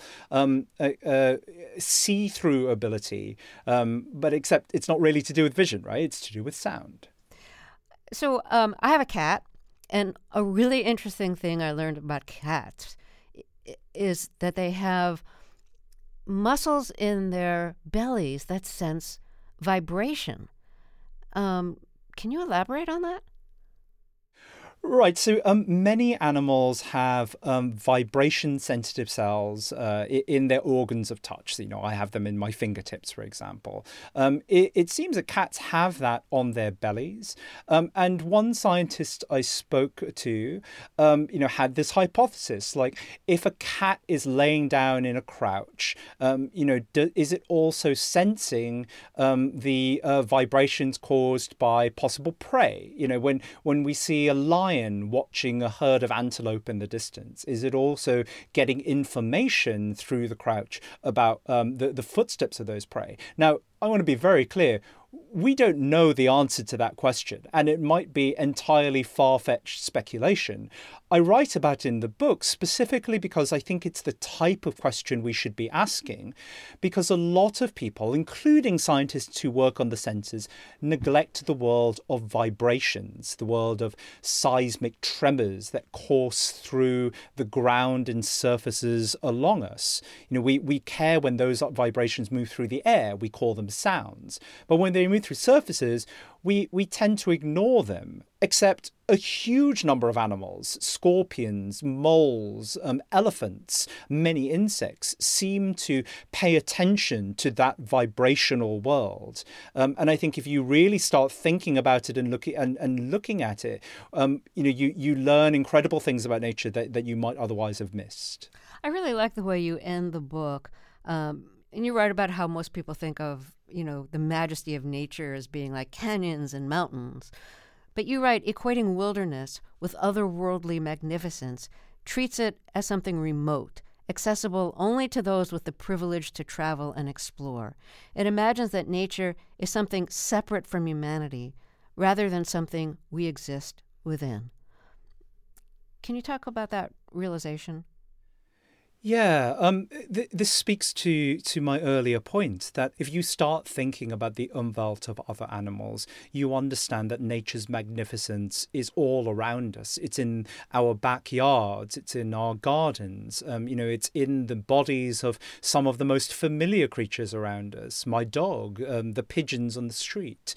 [SPEAKER 12] see-through ability, but except it's not really to do with vision, right? It's to do with sound.
[SPEAKER 3] So I have a cat, and a really interesting thing I learned about cats is that they have muscles in their bellies that sense vibration. Can you elaborate on that?
[SPEAKER 12] Right. So many animals have vibration-sensitive cells in their organs of touch. So, you know, I have them in my fingertips, for example. It seems that cats have that on their bellies. And one scientist I spoke to, had this hypothesis, like if a cat is laying down in a crouch, is it also sensing the vibrations caused by possible prey? You know, when we see a lion watching a herd of antelope in the distance, is it also getting information through the crouch about the footsteps of those prey? Now, I want to be very clear. We don't know the answer to that question, and it might be entirely far-fetched speculation. I write about it in the book specifically because I think it's the type of question we should be asking, because a lot of people, including scientists who work on the senses, neglect the world of vibrations, the world of seismic tremors that course through the ground and surfaces along us. You know, we care when those vibrations move through the air. We call them sounds. But when they move through surfaces, we tend to ignore them, except a huge number of animals, scorpions, moles, elephants, many insects, seem to pay attention to that vibrational world. And I think if you really start thinking about it and looking at it, you learn incredible things about nature that you might otherwise have missed.
[SPEAKER 3] I really like the way you end the book. And you write about how most people think of, the majesty of nature as being like canyons and mountains. But you write, equating wilderness with otherworldly magnificence treats it as something remote, accessible only to those with the privilege to travel and explore. It imagines that nature is something separate from humanity rather than something we exist within. Can you talk about that realization?
[SPEAKER 12] Yeah, this speaks to my earlier point that if you start thinking about the umwelt of other animals, you understand that nature's magnificence is all around us. It's in our backyards, it's in our gardens, it's in the bodies of some of the most familiar creatures around us, my dog, the pigeons on the street.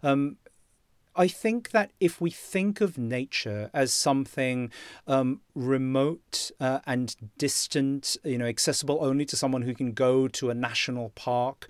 [SPEAKER 12] I think that if we think of nature as something remote and distant, accessible only to someone who can go to a national park,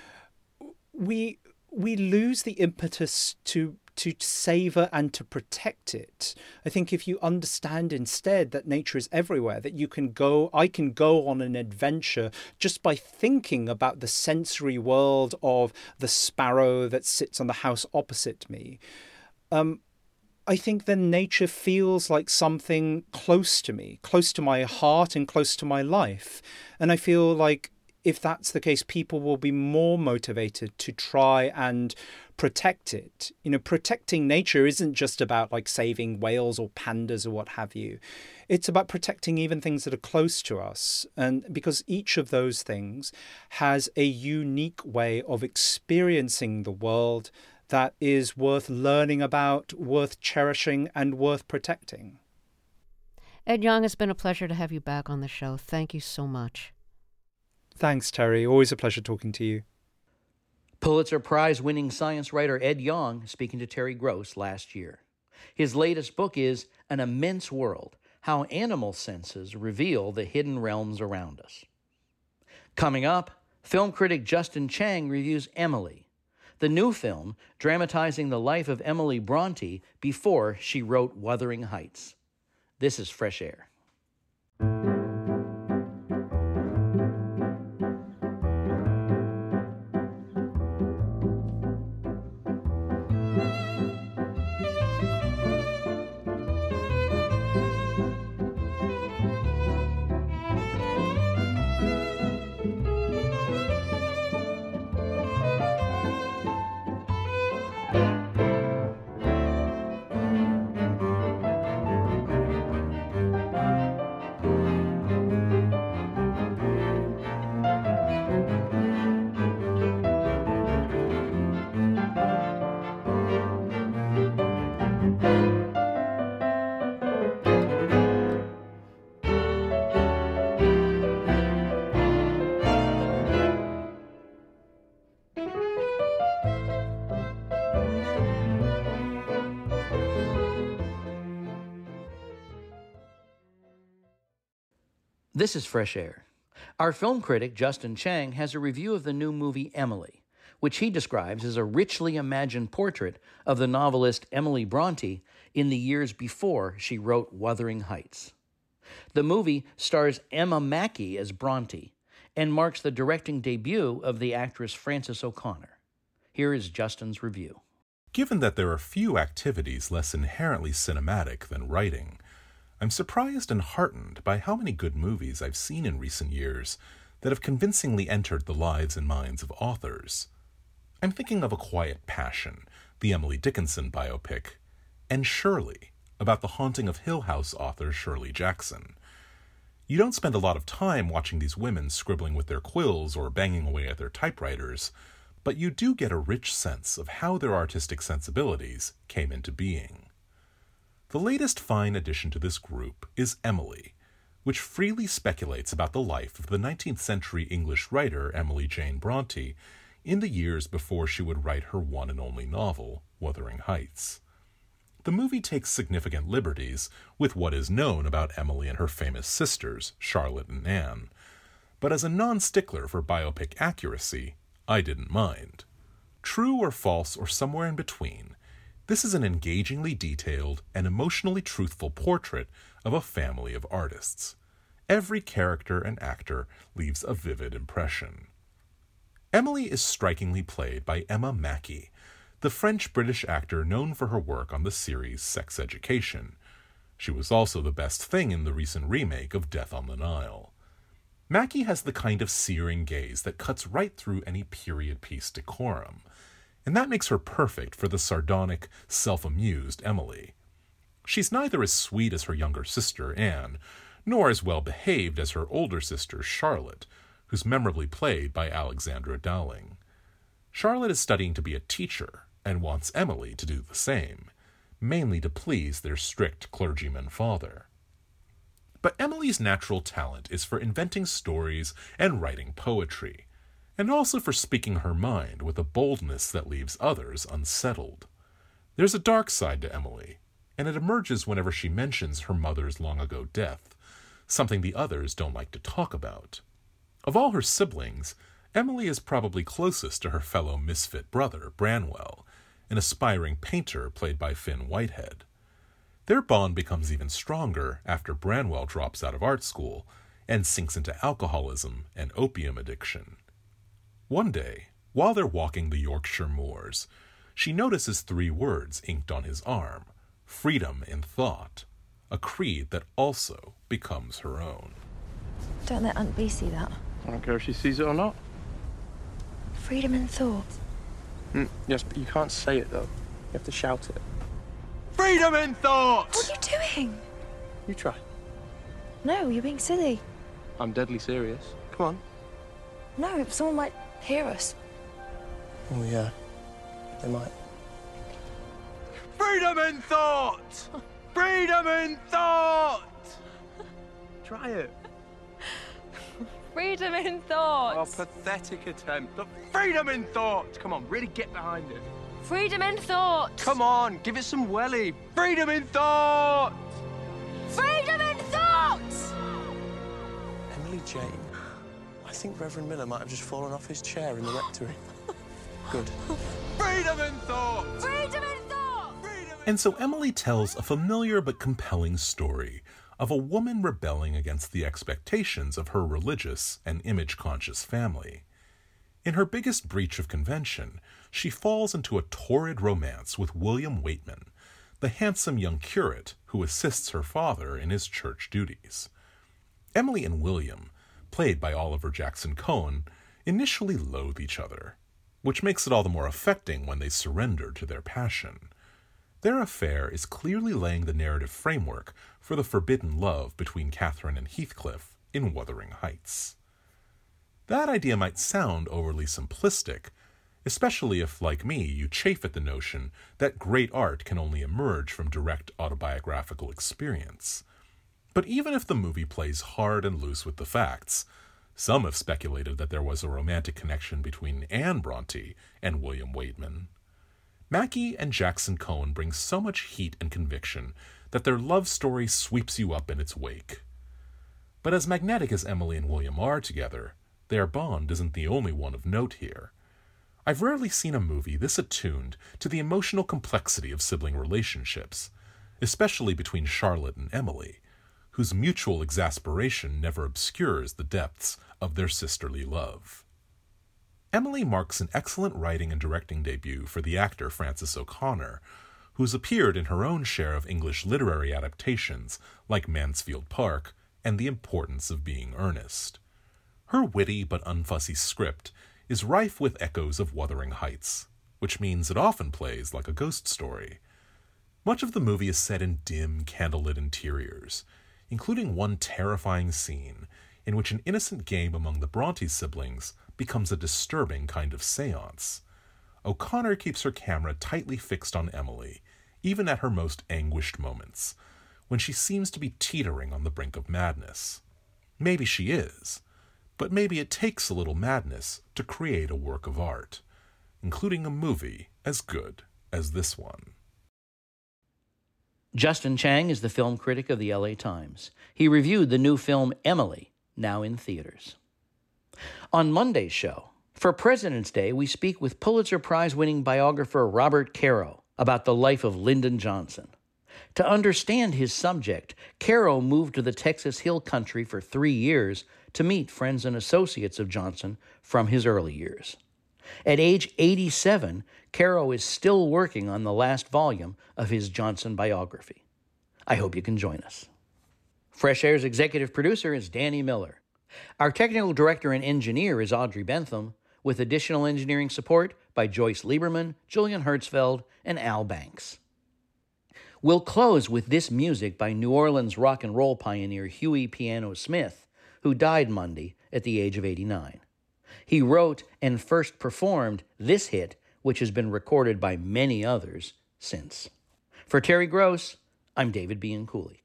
[SPEAKER 12] we lose the impetus to savor and to protect it. I think if you understand instead that nature is everywhere, that I can go on an adventure just by thinking about the sensory world of the sparrow that sits on the house opposite me. I think then nature feels like something close to me, close to my heart and close to my life. And I feel like if that's the case, people will be more motivated to try and protect it. Protecting nature isn't just about like saving whales or pandas or what have you. It's about protecting even things that are close to us. And because each of those things has a unique way of experiencing the world that is worth learning about, worth cherishing, and worth protecting.
[SPEAKER 3] Ed Yong, it's been a pleasure to have you back on the show. Thank you so much.
[SPEAKER 12] Thanks, Terry. Always a pleasure talking to you.
[SPEAKER 1] Pulitzer Prize-winning science writer Ed Yong speaking to Terry Gross last year. His latest book is An Immense World, How Animal Senses Reveal the Hidden Realms Around Us. Coming up, film critic Justin Chang reviews Emily, the new film dramatizing the life of Emily Bronte before she wrote Wuthering Heights. This is Fresh Air. This is Fresh Air. Our film critic, Justin Chang, has a review of the new movie Emily, which he describes as a richly imagined portrait of the novelist Emily Bronte in the years before she wrote Wuthering Heights. The movie stars Emma Mackey as Bronte and marks the directing debut of the actress Frances O'Connor. Here is Justin's review.
[SPEAKER 13] Given that there are few activities less inherently cinematic than writing, I'm surprised and heartened by how many good movies I've seen in recent years that have convincingly entered the lives and minds of authors. I'm thinking of A Quiet Passion, the Emily Dickinson biopic, and Shirley, about the haunting of Hill House author Shirley Jackson. You don't spend a lot of time watching these women scribbling with their quills or banging away at their typewriters, but you do get a rich sense of how their artistic sensibilities came into being. The latest fine addition to this group is Emily, which freely speculates about the life of the 19th century English writer Emily Jane Bronte in the years before she would write her one and only novel, Wuthering Heights. The movie takes significant liberties with what is known about Emily and her famous sisters, Charlotte and Anne, but as a non-stickler for biopic accuracy, I didn't mind. True or false or somewhere in between, this is an engagingly detailed and emotionally truthful portrait of a family of artists. Every character and actor leaves a vivid impression. Emily is strikingly played by Emma Mackey, the French-British actor known for her work on the series Sex Education. She was also the best thing in the recent remake of Death on the Nile. Mackey has the kind of searing gaze that cuts right through any period piece decorum, and that makes her perfect for the sardonic, self-amused Emily. She's neither as sweet as her younger sister, Anne, nor as well-behaved as her older sister, Charlotte, who's memorably played by Alexandra Dowling. Charlotte is studying to be a teacher and wants Emily to do the same, mainly to please their strict clergyman father. But Emily's natural talent is for inventing stories and writing poetry, and also for speaking her mind with a boldness that leaves others unsettled. There's a dark side to Emily, and it emerges whenever she mentions her mother's long-ago death, something the others don't like to talk about. Of all her siblings, Emily is probably closest to her fellow misfit brother, Branwell, an aspiring painter played by Finn Whitehead. Their bond becomes even stronger after Branwell drops out of art school and sinks into alcoholism and opium addiction. One day, while they're walking the Yorkshire moors, she notices 3 words inked on his arm: freedom in thought, a creed that also becomes her own.
[SPEAKER 14] Don't let Aunt B see that.
[SPEAKER 15] I don't care if she sees it or not.
[SPEAKER 14] Freedom in thought.
[SPEAKER 15] Yes, but you can't say it, though. You have to shout it. Freedom in thought!
[SPEAKER 14] What are you doing?
[SPEAKER 15] You try.
[SPEAKER 14] No, you're being silly.
[SPEAKER 15] I'm deadly serious. Come on.
[SPEAKER 14] No, if someone might hear us.
[SPEAKER 15] Oh, yeah. They might. Freedom in thought! Freedom in thought! Try it.
[SPEAKER 14] Freedom in thought.
[SPEAKER 15] Oh, pathetic attempt. Look, freedom in thought! Come on, really get behind it.
[SPEAKER 14] Freedom in thought.
[SPEAKER 15] Come on, give it some welly. Freedom in thought!
[SPEAKER 14] Freedom in thought!
[SPEAKER 15] Emily Jane, I think Reverend Miller might have just fallen off his chair in the rectory. Good. Freedom in thought!
[SPEAKER 14] Freedom in thought!
[SPEAKER 13] And so Emily tells a familiar but compelling story of a woman rebelling against the expectations of her religious and image-conscious family. In her biggest breach of convention, she falls into a torrid romance with William Waitman, the handsome young curate who assists her father in his church duties. Emily and William, played by Oliver Jackson Cohen, initially loathe each other, which makes it all the more affecting when they surrender to their passion. Their affair is clearly laying the narrative framework for the forbidden love between Catherine and Heathcliff in Wuthering Heights. That idea might sound overly simplistic, especially if, like me, you chafe at the notion that great art can only emerge from direct autobiographical experience. But even if the movie plays hard and loose with the facts, some have speculated that there was a romantic connection between Anne Bronte and William Waitman. Mackey and Jackson Cohen bring so much heat and conviction that their love story sweeps you up in its wake. But as magnetic as Emily and William are together, their bond isn't the only one of note here. I've rarely seen a movie this attuned to the emotional complexity of sibling relationships, especially between Charlotte and Emily, whose mutual exasperation never obscures the depths of their sisterly love. Emily marks an excellent writing and directing debut for the actor Frances O'Connor, who's appeared in her own share of English literary adaptations like Mansfield Park and The Importance of Being Earnest. Her witty but unfussy script is rife with echoes of Wuthering Heights, which means it often plays like a ghost story. Much of the movie is set in dim, candlelit interiors, including one terrifying scene in which an innocent game among the Bronte siblings becomes a disturbing kind of seance. O'Connor keeps her camera tightly fixed on Emily, even at her most anguished moments, when she seems to be teetering on the brink of madness. Maybe she is, but maybe it takes a little madness to create a work of art, including a movie as good as this one.
[SPEAKER 1] Justin Chang is the film critic of the LA Times. He reviewed the new film Emily, now in theaters. On Monday's show, for President's Day, we speak with Pulitzer Prize-winning biographer Robert Caro about the life of Lyndon Johnson. To understand his subject, Caro moved to the Texas Hill Country for 3 years to meet friends and associates of Johnson from his early years. At age 87, Caro is still working on the last volume of his Johnson biography. I hope you can join us. Fresh Air's executive producer is Danny Miller. Our technical director and engineer is Audrey Bentham, with additional engineering support by Joyce Lieberman, Julian Hertzfeld, and Al Banks. We'll close with this music by New Orleans rock and roll pioneer Huey Piano Smith, who died Monday at the age of 89. He wrote and first performed this hit, which has been recorded by many others since. For Terry Gross, I'm David Bianculli.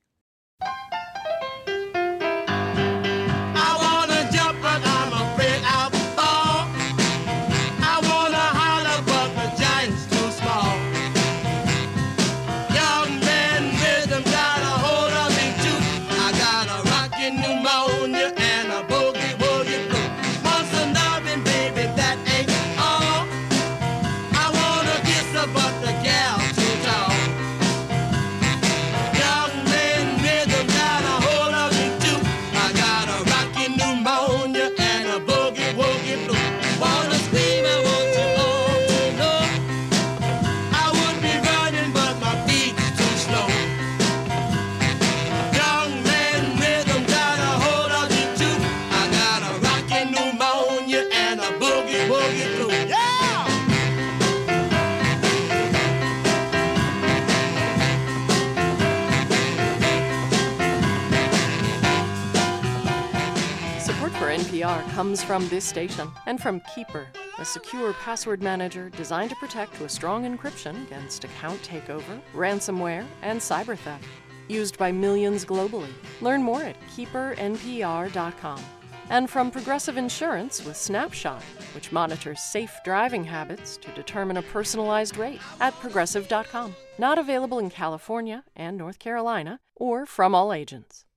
[SPEAKER 11] Comes from this station and from Keeper, a secure password manager designed to protect with strong encryption against account takeover, ransomware, and cyber theft. Used by millions globally. Learn more at keepernpr.com. And from Progressive Insurance with Snapshot, which monitors safe driving habits to determine a personalized rate at progressive.com. Not available in California and North Carolina or from all agents.